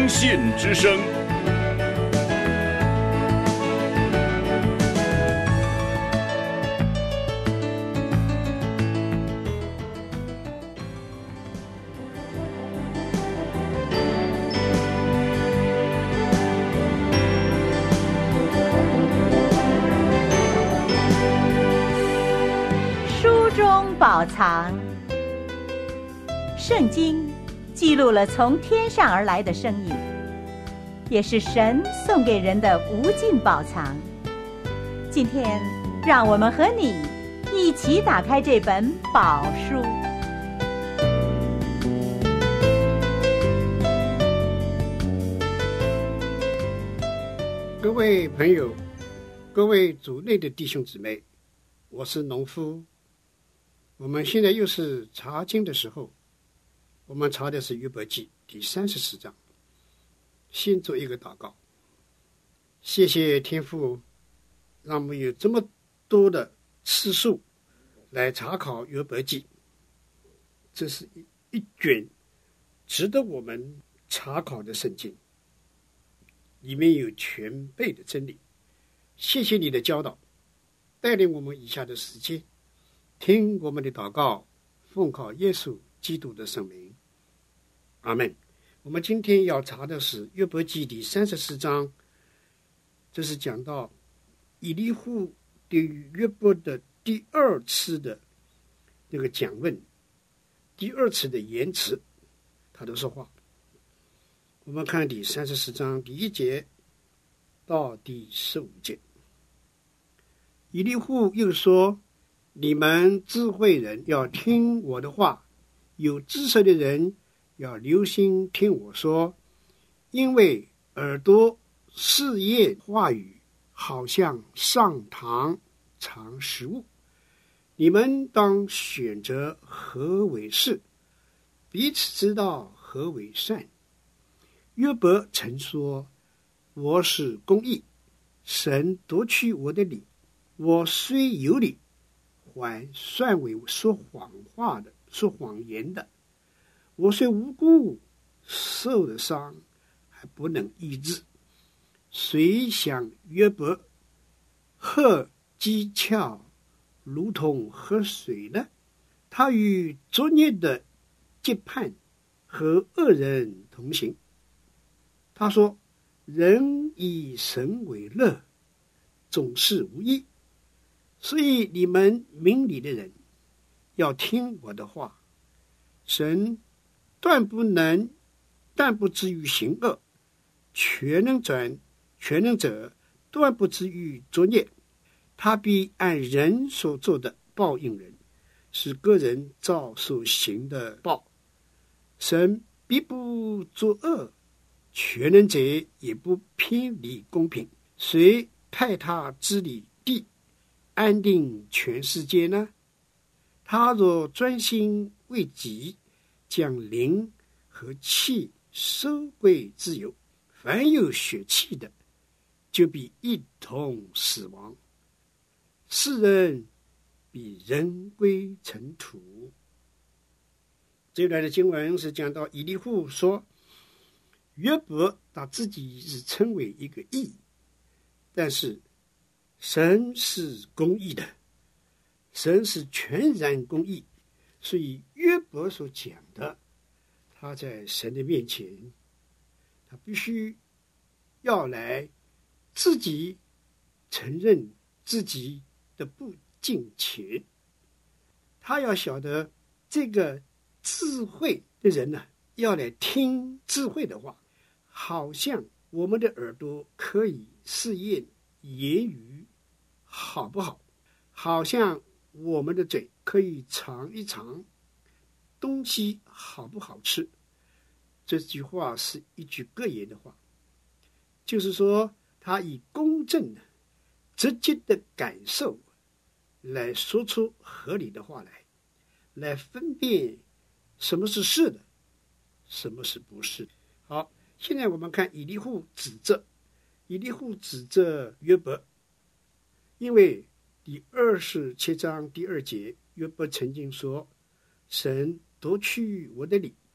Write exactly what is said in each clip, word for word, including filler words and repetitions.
听信之声。 书中宝藏，圣经记录了从天上而来的声音，也是神送给人的无尽宝藏。今天，让我们和你一起打开这本宝书。 各位朋友，各位主内的弟兄姊妹，我是农夫。我们现在又是查经的时候，我们查的是约伯记第三十四章。先做一个祷告，谢谢天父，让我们有这么多的次数来查考约伯记，这是一一卷值得我们查考的圣经，里面有全备的真理。谢谢你的教导，带领我们以下的时间听我们的祷告，奉靠耶稣基督的圣名，阿们。我们今天要查的是约伯记第三十四章，这是讲到以利户对于约伯的第二次的那个讲问，第二次的言辞，他都说话。我们看第三十四章第一节到第十五节。以利户又说，你们智慧人要听我的话，有知识的人要留心听我说，因为耳朵试验话语，好像上膛尝食物。你们当选择何为是，彼此知道何为善。约伯曾说，我是公义，神夺去我的理，我虽有理，还算为说谎话的，说谎言的。我虽无辜，受了伤，还不能医治。谁想约伯喝讥诮，如同喝水呢？他与作孽的结伴，和恶人同行。他说，人以神为乐，总是无益。所以你们明理的人要听我的话，神断不能，断不至于行恶，全能者全能者断不至于作孽。他必按人所做的报应人，使个人照所行的报。神必不作恶，全能者也不偏离公平。谁派他治理地，安定全世界呢？他若专心为己，将灵和气收归自由，凡有血气的，就必一同死亡。世人比人归尘土。这一段的经文是讲到以利户说，约伯他自己是称为一个义，但是神是公义的，神是全然公义，所以约伯所讲的，他在神的面前，他必须要来自己承认自己的不敬虔。他要晓得这个智慧的人呢，要来听智慧的话，好像我们的耳朵可以试验言语好不好，好像我们的嘴可以尝一尝东西好不好吃。这句话是一句格言的话，就是说他以公正的直接的感受来说出合理的话来，来分辨什么是是的，什么是不是。好，现在我们看以利户指责，以利户指责约伯，因为第二十七章第二节，约伯曾经说，神夺去我的理，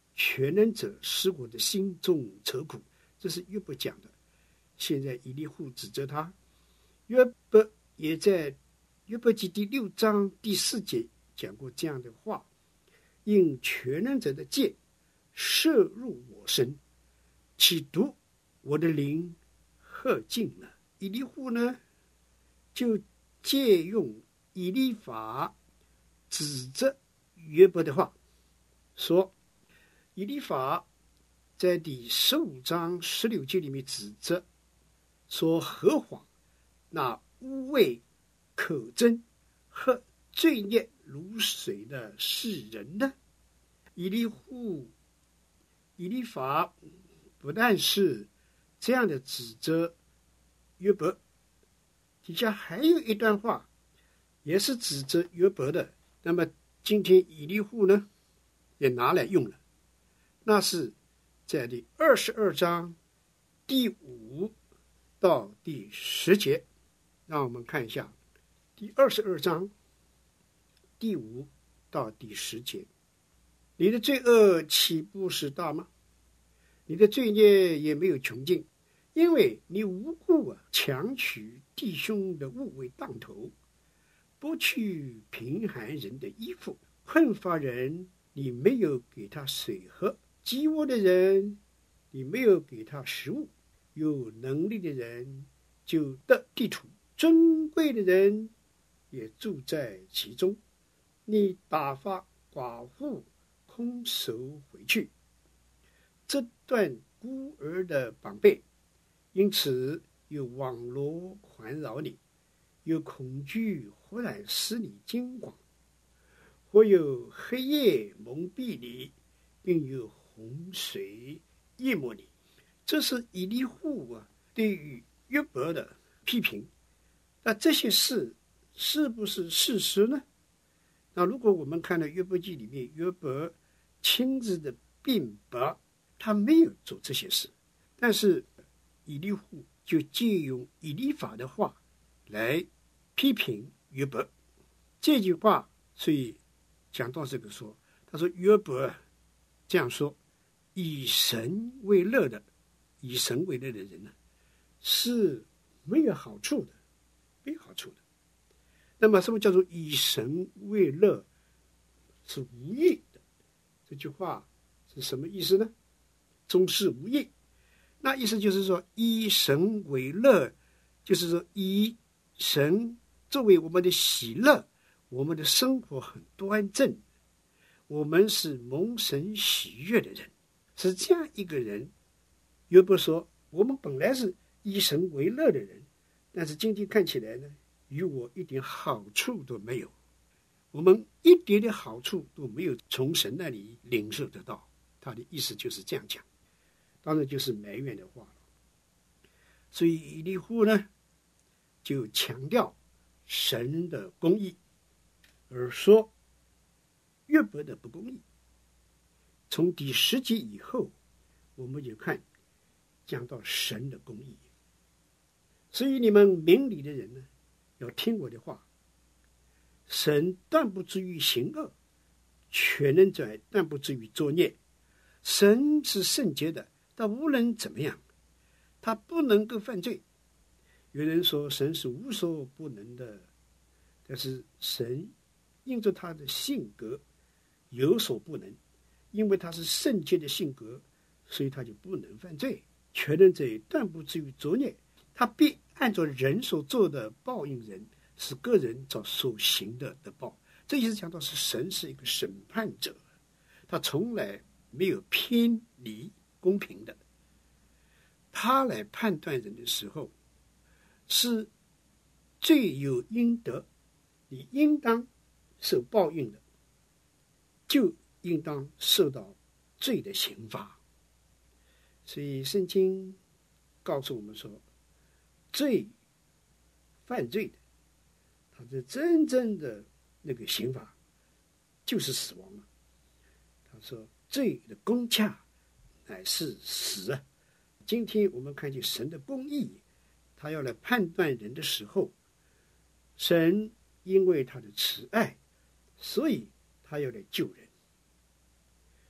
全能者使我的心中愁苦。这是约伯讲的。现在以利户指责他，约伯也在约伯记第六章第四节讲过这样的话：因全能者的箭射入我身，岂毒我的灵喝尽了。以利户呢，就借用以利法指责约伯的话，说以利法在第十五章十六节里面指责说，何况那污秽可憎和罪孽如水的是人呢？以利户以利法不但是这样的指责约伯，底下还有一段话也是指责约伯的。那么今天以利户呢也拿来用了，那是在第二十二章第五到第十节。让我们看一下第二十二章第五到第十节。你的罪恶岂不是大吗？你的罪孽也没有穷尽，因为你无故啊强取弟兄的物为当头，剥去贫寒人的衣服，困乏人你没有给他水喝，饥饿的人你没有给他食物，有能力的人就得地土，尊贵的人也住在其中。你打发寡妇空手回去，这段孤儿的膀臂，因此有网罗环绕你，有恐惧忽然使你惊慌，或有黑夜蒙蔽你，并有洪水淹没你。这是以利户啊对于约伯的批评。那这些事是不是事实呢？那如果我们看到约伯记里面，约伯亲自的辩白，他没有做这些事，但是以利户就借用以利法的话来批评约伯。这句话所以讲到这个说，他说约伯这样说，以神为乐的以神为乐的人呢是没有好处的，没有好处的。那么什么叫做以神为乐？是无益的。这句话是什么意思呢？终是无益。那意思就是说，以神为乐，就是说以神作为我们的喜乐，我们的生活很端正，我们是蒙神喜悦的人，是这样一个人。约伯说，我们本来是以神为乐的人，但是今天看起来呢，与我一点好处都没有，我们一点点好处都没有从神那里领受得到。他的意思就是这样讲，当然就是埋怨的话了。所以以利户呢就强调神的公义，而说约伯的不公义。从第十节以后，我们就看讲到神的公义。所以你们明理的人呢，要听我的话。神断不至于行恶，全能者断不至于作孽。神是圣洁的，但无论怎么样，他不能够犯罪。有人说神是无所不能的，但是神因着他的性格有所不能，因为他是圣洁的性格，所以他就不能犯罪。全能者断不至于作孽，他必按照人所做的报应人，使个人照所行的得报。这意思讲到是神是一个审判者，他从来没有偏离公平的。他来判断人的时候，是罪有应得，你应当受报应的，就应当受到罪的刑罚。所以圣经告诉我们说，罪犯罪的，他的真正的那个刑罚就是死亡了。他说罪的工价乃是死啊。今天我们看见神的公义，他要来判断人的时候，神因为他的慈爱，所以他要来救人。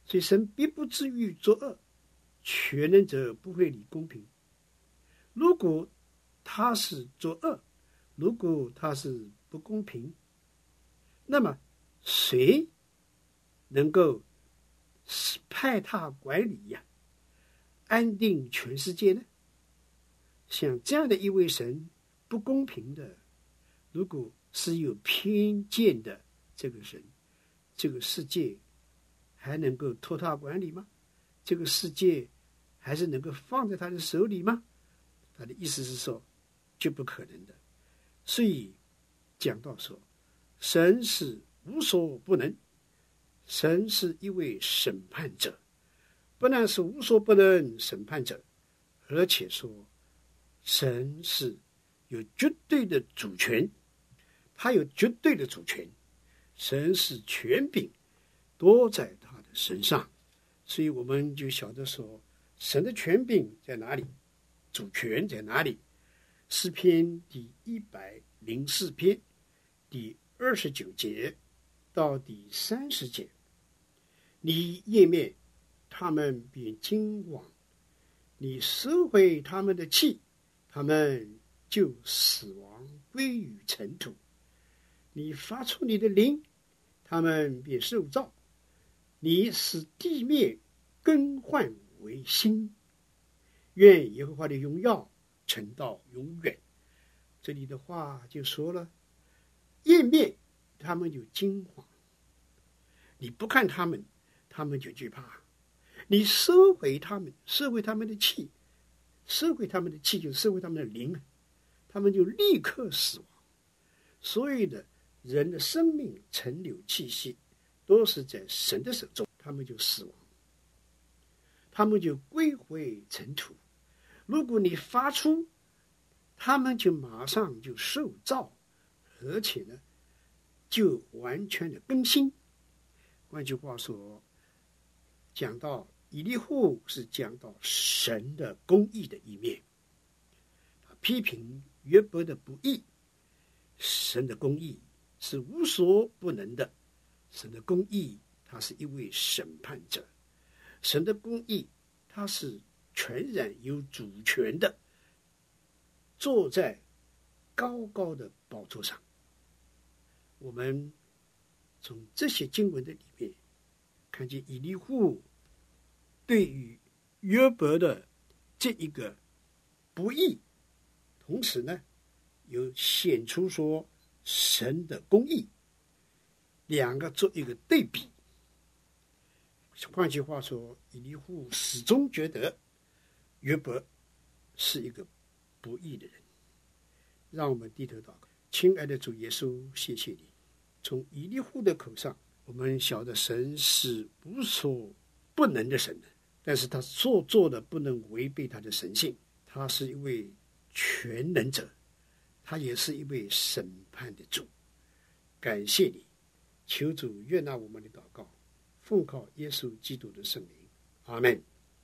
所以神必不至于作恶，全能者不会理公平。如果他是作恶，如果他是不公平，那么谁能够派他管理呀、啊，安定全世界呢？像这样的一位神，不公平的，如果是有偏见的这个神，这个世界还能够托他管理吗？这个世界还是能够放在他的手里吗？他的意思是说，绝不可能的。所以讲到说，神是无所不能，神是一位审判者，不但是无所不能审判者，而且说神是有绝对的主权，他有绝对的主权，神是权柄多在他的身上。所以我们就晓得说，神的权柄在哪里，主权在哪里。诗篇第一百零四篇第二十九节到第三十节，你页面他们便惊惶，你收回他们的气，他们就死亡归于尘土。你发出你的灵，他们便受造，你使地面更换为新。愿耶和华的荣耀存到永远。这里的话就说了，页面他们就惊慌，你不看他们，他们就惧怕。你收回他们，收回他们的气，收回他们的气就收回他们的灵，他们就立刻死亡。所有的人的生命存留气息都是在神的手中，他们就死亡，他们就归回尘土。如果你发出，他们就马上就受造，而且呢就完全的更新。换句话说，讲到以利户是讲到神的公义的一面，他批评约伯的不义。神的公义是无所不能的，神的公义他是一位审判者，神的公义他是全然有主权的，坐在高高的宝座上。我们从这些经文的里面看见以利户对于约伯的这一个不义，同时呢有显出说神的公义，两个做一个对比。换句话说，以利户始终觉得约伯是一个不义的人。让我们低头祷告。亲爱的主耶稣，谢谢你，从以利户的口上我们晓得神是无所不能的神，但是他所做的不能违背他的神性，他是一位全能者，他也是一位审判的主。感谢你，求主悦纳我们的祷告，奉靠耶稣基督的圣名，阿们。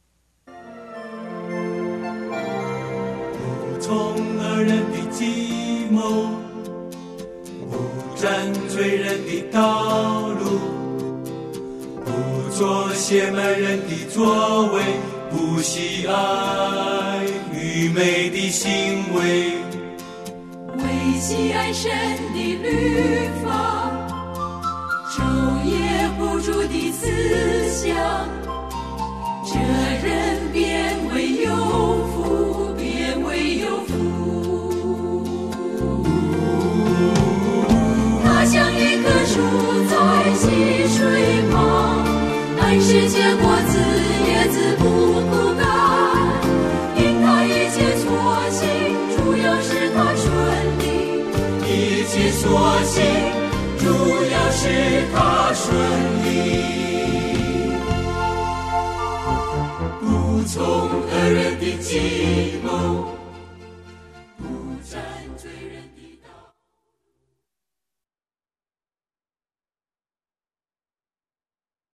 从恶人的计谋，不占罪人的道路，不做邪门人的作为，不喜爱愚昧的行为， 为喜爱神的律法，昼夜不住的思想，这人便为有福，便为有福。他像一棵树在溪水旁，按时结果子，叶子不枯干。因他一切所行，主要是他顺利。 一切所行，主要是他顺利。不从恶人的计谋，